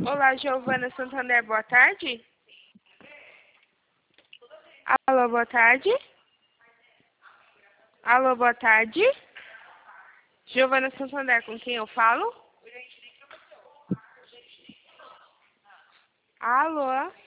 Olá, Giovana Santander, boa tarde. Alô, boa tarde. Alô, boa tarde. Giovana Santander, com quem eu falo? Alô.